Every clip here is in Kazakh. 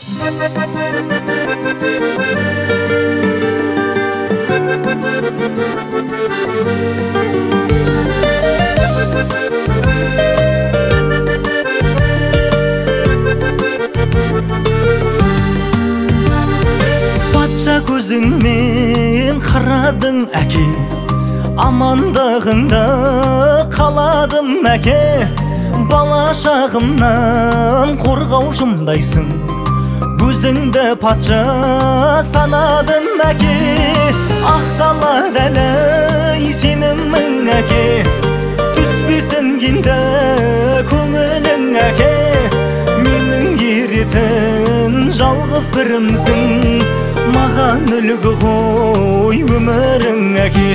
Патша көзіңмен қарадың әке, амандығыңды қаладым әке. Бала шағымнан қорғаушымдайсың, өзіңді патша санадым әке. Ақталады әлі сенімің әке, түспесін енді көңілің әке. Менің еретін жалғыз бірімсің, маған үлгі ғой өмірің әке.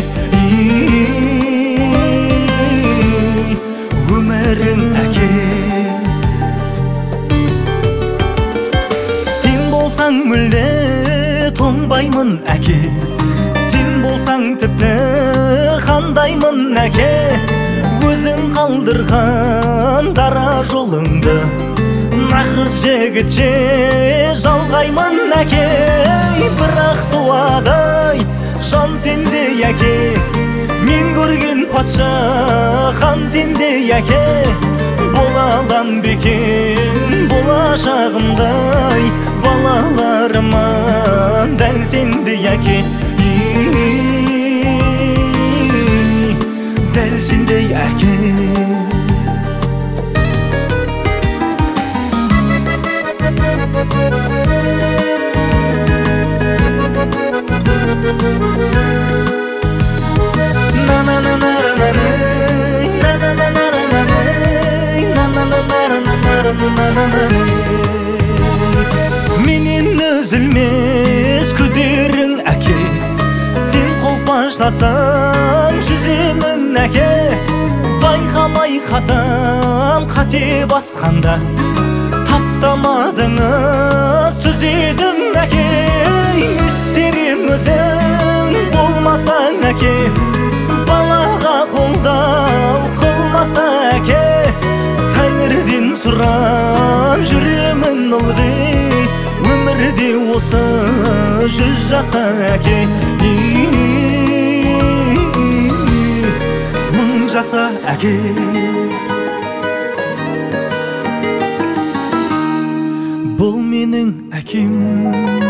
Өмірің әке. Сен болсаң мүлде тоңбаймын әке, сен болсаң тіпті қандаймын әке. Өзің қалдырған дара жолыңды нағыз жігітше жалғаймын әке. Бірақ туадай жан сенде әке, мен көрген патша хан сенде әке. Бола алам бекен болашағымдай, балаларыма дәл сенде әке. Дәл сенде әке. Менен үзілмес күдерің әке, сен қолпаштасаң жүземін әке. Байқамай қатам қате басқанда, таптамадыңыз түзедім әке. Істерем өзің болмасаң әке, балаға қолдау қылмаса әке. Тәңірден сұрап жүремін ылғи, өмірде осы 100 жаса әке. 1000 жаса әке. Бұл менің әкем.